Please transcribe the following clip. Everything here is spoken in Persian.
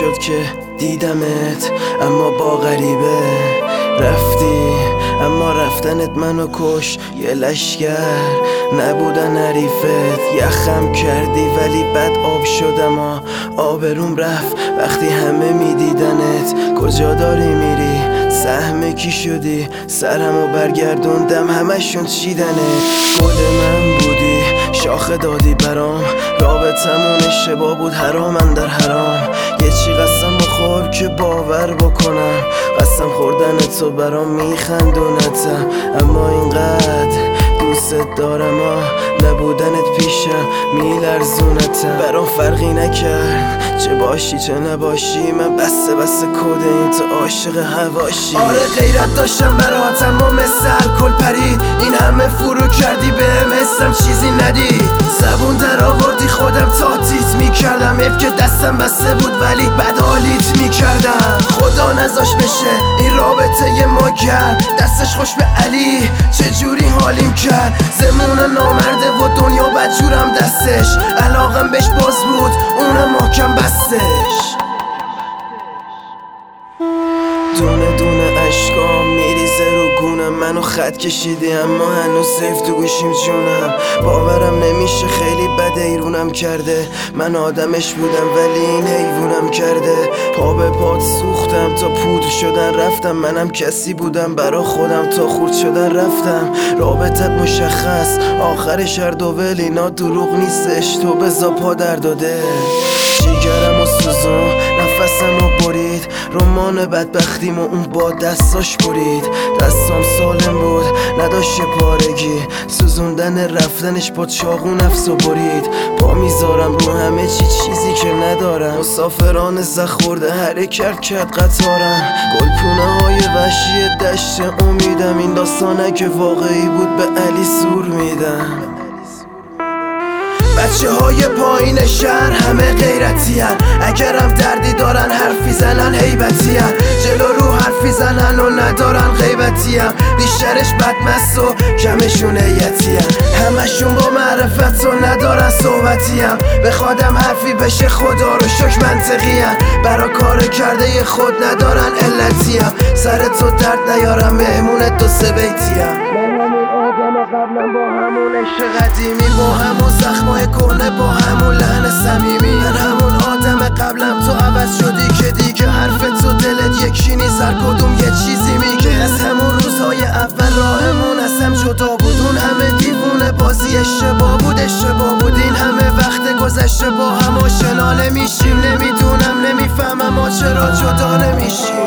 شد که دیدمت، اما با غریبه رفتی. اما رفتنت منو کش، یه لشگر نبودن حریفت. یخم کردی ولی بد آب شدم و آبروم رفت وقتی همه میدیدنت. کجا داری میری؟ سهم کی شدی؟ سرمو برگردوندم همشون چیدنت. گل من بودی، شاخه دادی برام، رابطمون اشتباه بود حرام اندر حرام. یه چی قسم بخور که باور بکنم، قسم خوردن تو برام میخندونتم. اما اینقدر دوست دارم نبودنت پیشم میلرزونتم. برام فرقی نکرد چه باشی چه نباشی، من بسته کد این تو عاشق هواشی. آره غیرت داشتم برات اما مثل الکل پرید. این همه فرو کردی بهم حسم چیزی ندید. زبون در آوردی خودم تاتیت میکردم، اف که دستم بسته بود ولی بدحالیت میکردم. خدا نذاش بشه این رابطه ما کرد، دستش خوش به علی چجوری حالیم کرد. زمون نامرده و دنیا بدجورم دستش، علاقم بهش باز بود اونم محکم بستش. دونه دونه عشقام میریزه رو گونم، منو خط کشیدی اما هنوز سیف تو گوشیم جونم. باورم نمیشه خیلی بد ایرونم کرده، من آدمش بودم ولی این حیوونم کرده. پا به پات سوختم تا پودر شدن رفتم، منم کسی بودم برا خودم تا خورد شدن رفتم. رابطت مشخص آخرش هر دو ول، اینا دروغ نیستش تو بزا پا در داده. جیگرم و سوزون نفسم رو برید، رمان بدبختیم و اون با دستاش برید. دستام سالم بود نداشت پارگی، سوزوندن رفتنش با چاقو نفسو برید. پا میذارم رو همه چیزی که ندارم، مسافران زخورده حرکت کرد قطارم. گلپونه های وحشی دشت امیدم، این داستانه که واقعی بود به علی سور میدم. بچه های پایین شهر همه غیرتی هن، اگرم دردی دارن حرفی زنن هیبتی هن. جلو رو حرفی زنن و ندارن غیبتی هم، بیشترش بدمست و کمشون هیتی هن. همشون با معرفت و ندارن صحبتی هم، بخوادم حرفی بشه خدا رو شکر منطقی هن. برا کار کرده خود ندارن علتی هم، سر تو درد نیارم مهمونت دو سه بیتی هم. قبلم با همون عشق قدیمی، با همون زخمای کهنه، با همون لحن صمیمی. من همون آدم قبلم تو عوض شدی که دیگه حرف تو دلت یکی نیست، هر کدوم یه چیزی میگه. از همون روزهای اول راهمون از هم جدا بود، اون همه دیوونه بازی اشتباه بود این همه وقت گذشته با هم آشنا نمیشیم. نمیدونم نمیفهمم ما چرا جدا نمیشیم.